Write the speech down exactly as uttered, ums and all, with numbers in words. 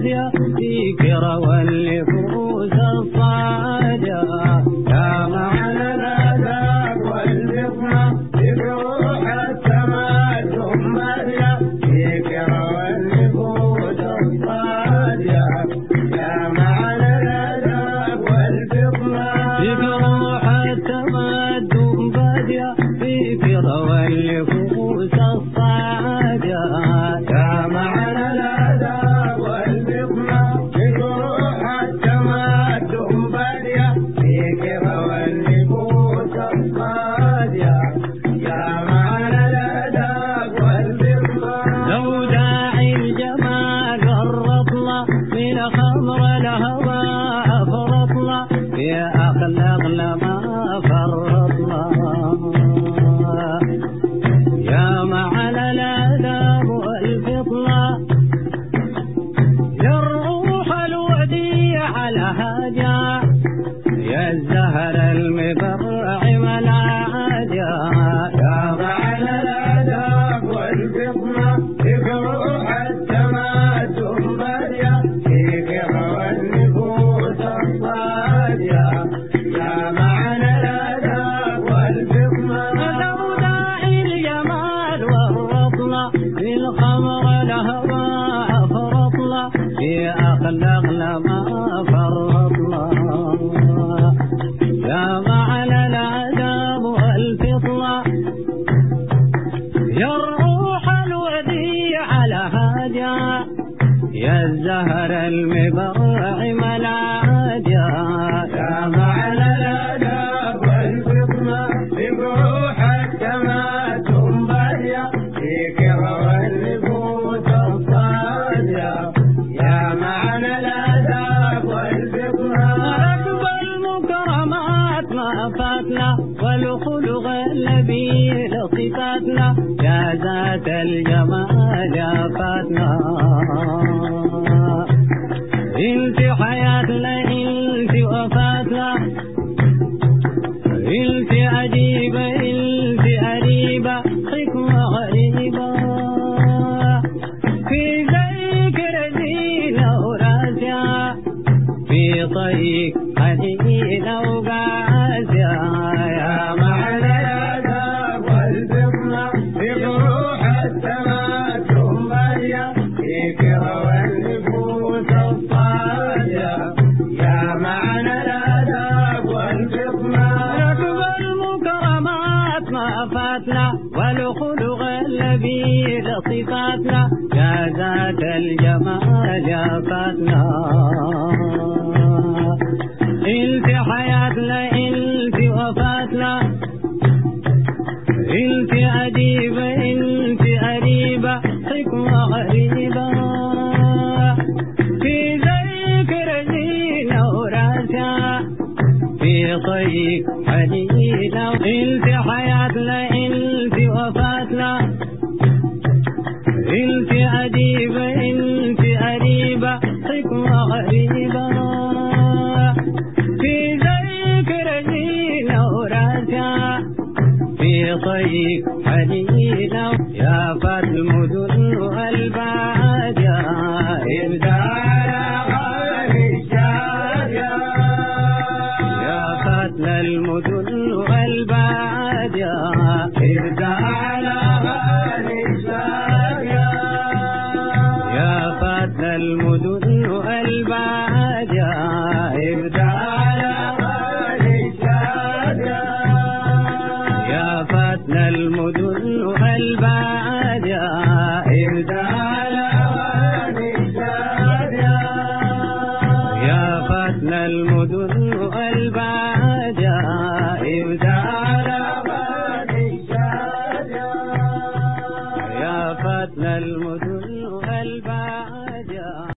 بادية ذكر والنفوس الصادية يا معنى الأدب والفطنة بروح التمدن بادية ذكر والنفوس الصادية يا معنى الأدب والفطنة بروح التمدن بادية ذكر والنفوس الصادية يا معنى الأدب والفطنة بروح التمدن بادية ذكر والنفوس الصادية يا معنى الأدب والفطنة لو داعي الجمال والرطلة من خمر الهوى أفرطلة يا أخلاق لما فرطلة يا معنى الآداب والفطنة يا الروح الوديع على هاجة يا الزهر المبرع ملاجة يا معنى الآداب والفطنة بروح التمدن بادية ذكر والنفوس الصادية يا معنى الآداب والفطنة لو داعي الجمال والرطلة للخمر الهوى أفرطلة في أخلاق لما فرطلة يا معنى الآداب والفطنة يا الروح الوديع على هاجة يا الزهر المبرع ملاجة يا معنى الآداب والفطنة بروح التمدن بادية ذكر والنفوس الصادية يا معنى الآداب والفطنة ركب المكرمات ما فاتنا والخلق النبيل صفاتنا يا ذات الجمال يا فاتنا انت حياتنا انت وفاتنا انت عجيبة انت قريبة حكمة غريبة في ذكر زينة وراسية في طريق حنينة وقاسية يا معنى الآداب والفطنة بروح التمدن بادية ذكر والنفوس الصادية يا معنى الآداب والفطنة ركب المكرمات ما فاتنا والخلق النبيل صفاتنا يا ذات الجمال يا فاتنا انت حياتنا انت وفاتنا انت عجيبة انت قريبة حكمة غريبة في ذكر زينة وراسية في طريق حنينة انت حياتنا انت وفاتنا انت عجيبة انت قريبة حكمة غريبة في ذكر زينة وراسية في طريق حنينة يا فات المدن والبادية ابدأ على غالي الشادية يا فات المدن والبادية ابدأ على غالي الشادية يا فات المدن والبادية ابدأ على غالي الشادية يا فاتنا المدن والبادية ابدأ على غالي الشادية يا فاتنا المدن والبادية ابدأ على